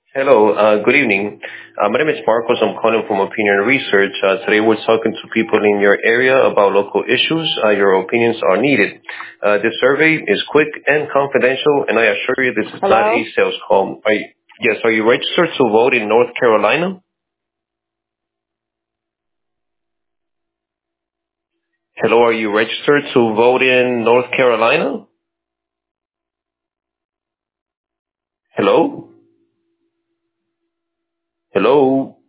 Hello, good evening. My name is Marcos. I'm calling from Opinion Research. Today we're talking to people in your area about local issues. Your opinions are needed. This survey is quick and confidential, and I assure you this is not a Hello? sales call. Yes, are you registered to vote in North Carolina? Hello, are you registered to vote in North Carolina? Hello? Hello?